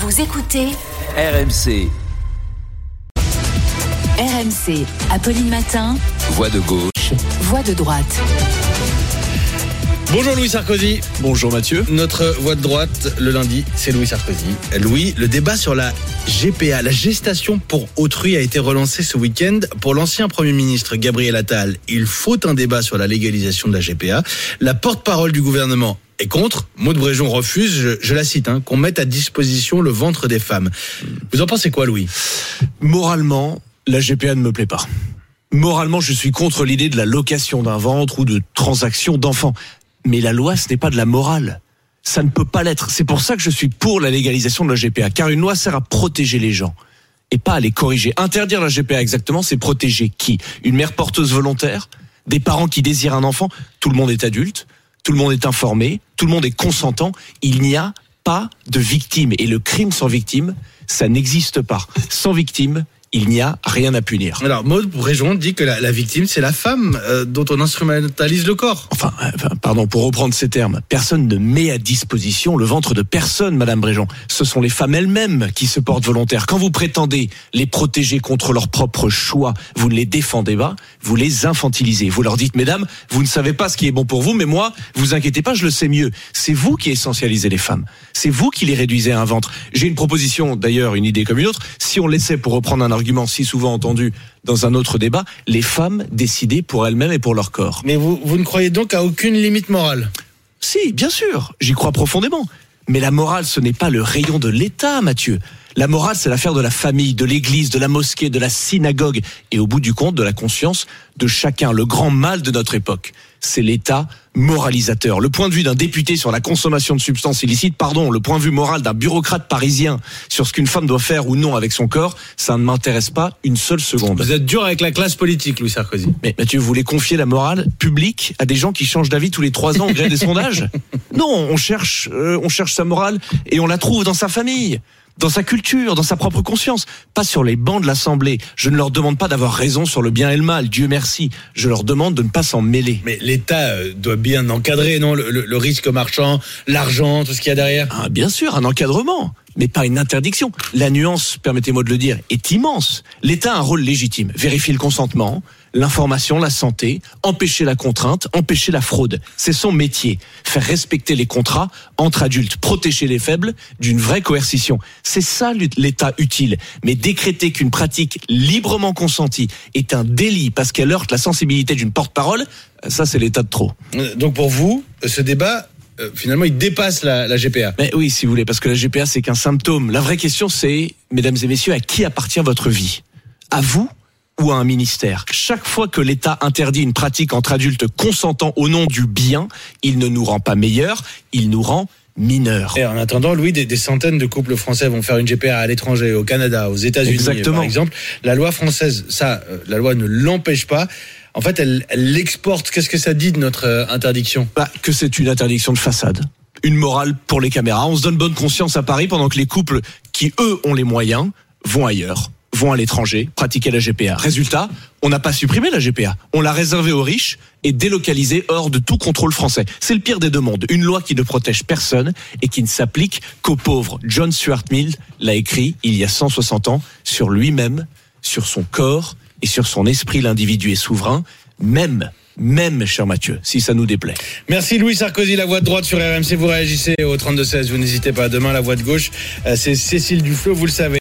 Vous écoutez RMC. RMC, Apolline Matin, Voix de gauche, voix de droite. Bonjour Louis Sarkozy. Bonjour Mathieu. Notre voix de droite, le lundi, c'est Louis Sarkozy. Louis, le débat sur la GPA, la gestation pour autrui, a été relancé ce week-end. Pour l'ancien Premier ministre Gabriel Attal, il faut un débat sur la légalisation de la GPA. La porte-parole du gouvernement est contre. Maud Bréjon refuse, je la cite, qu'on mette à disposition le ventre des femmes. Vous en pensez quoi, Louis ? Moralement, la GPA ne me plaît pas. Moralement, je suis contre l'idée de la location d'un ventre ou de transaction d'enfants. Mais la loi, ce n'est pas de la morale. Ça ne peut pas l'être. C'est pour ça que je suis pour la légalisation de la GPA. Car une loi sert à protéger les gens et pas à les corriger. Interdire la GPA exactement, c'est protéger qui ? Une mère porteuse volontaire ? Des parents qui désirent un enfant ? Tout le monde est adulte, tout le monde est informé, tout le monde est consentant. Il n'y a pas de victime. Et le crime sans victime, ça n'existe pas. Sans victime, il n'y a rien à punir. Alors, Maud Bréjon dit que la victime, c'est la femme dont on instrumentalise le corps. Enfin, pardon, pour reprendre ces termes, personne ne met à disposition le ventre de personne, Madame Bréjon. Ce sont les femmes elles-mêmes qui se portent volontaires. Quand vous prétendez les protéger contre leur propre choix, vous ne les défendez pas, vous les infantilisez. Vous leur dites, mesdames, vous ne savez pas ce qui est bon pour vous, mais moi, vous inquiétez pas, je le sais mieux. C'est vous qui essentialisez les femmes. C'est vous qui les réduisez à un ventre. J'ai une proposition, d'ailleurs, une idée comme une autre. Si on laissait, pour reprendre un argument si souvent entendu dans un autre débat, les femmes décider pour elles-mêmes et pour leur corps. Mais vous ne croyez donc à aucune limite morale ? Si, bien sûr, j'y crois profondément. Mais la morale, ce n'est pas le rayon de l'État, Mathieu. La morale, c'est l'affaire de la famille, de l'église, de la mosquée, de la synagogue et au bout du compte, de la conscience de chacun. Le grand mal de notre époque, c'est l'État moralisateur. Le point de vue d'un député sur la consommation de substances illicites, le point de vue moral d'un bureaucrate parisien sur ce qu'une femme doit faire ou non avec son corps, ça ne m'intéresse pas une seule seconde. Vous êtes dur avec la classe politique, Louis Sarkozy. Mais Mathieu, vous voulez confier la morale publique à des gens qui changent d'avis tous les 3 ans au gré des sondages ? Non, on cherche sa morale et on la trouve dans sa famille, dans sa culture, dans sa propre conscience, pas sur les bancs de l'Assemblée. Je ne leur demande pas d'avoir raison sur le bien et le mal, Dieu merci. Je leur demande de ne pas s'en mêler. Mais l'État doit bien encadrer, non, le risque marchand, l'argent, tout ce qu'il y a derrière. Ah, bien sûr, un encadrement, mais pas une interdiction. La nuance, permettez-moi de le dire, est immense. L'État a un rôle légitime, vérifier le consentement, l'information, la santé, empêcher la contrainte, empêcher la fraude. C'est son métier. Faire respecter les contrats entre adultes, protéger les faibles d'une vraie coercition. C'est ça l'État utile. Mais décréter qu'une pratique librement consentie est un délit parce qu'elle heurte la sensibilité d'une porte-parole, ça c'est l'État de trop. Donc pour vous, ce débat, finalement, il dépasse la GPA. Mais oui, si vous voulez, parce que la GPA c'est qu'un symptôme. La vraie question c'est, mesdames et messieurs, à qui appartient votre vie ? À vous ? Ou à un ministère. Chaque fois que l'État interdit une pratique entre adultes consentants au nom du bien, il ne nous rend pas meilleurs, il nous rend mineurs. Et en attendant, Louis, des centaines de couples français vont faire une GPA à l'étranger, au Canada, aux États-Unis, Exactement. Par exemple. La loi française, la loi ne l'empêche pas. En fait, elle l'exporte. Qu'est-ce que ça dit de notre interdiction ? Que c'est une interdiction de façade. Une morale pour les caméras. On se donne bonne conscience à Paris pendant que les couples qui, eux, ont les moyens, vont ailleurs. Vont à l'étranger, pratiquer la GPA. Résultat, on n'a pas supprimé la GPA. On l'a réservée aux riches et délocalisée hors de tout contrôle français. C'est le pire des deux mondes. Une loi qui ne protège personne et qui ne s'applique qu'aux pauvres. John Stuart Mill l'a écrit il y a 160 ans sur lui-même, sur son corps et sur son esprit. L'individu est souverain, même, cher Mathieu, si ça nous déplaît. Merci Louis Sarkozy, la voix de droite sur RMC. Vous réagissez au 32-16, vous n'hésitez pas. Demain, la voix de gauche, c'est Cécile Duflot, vous le savez.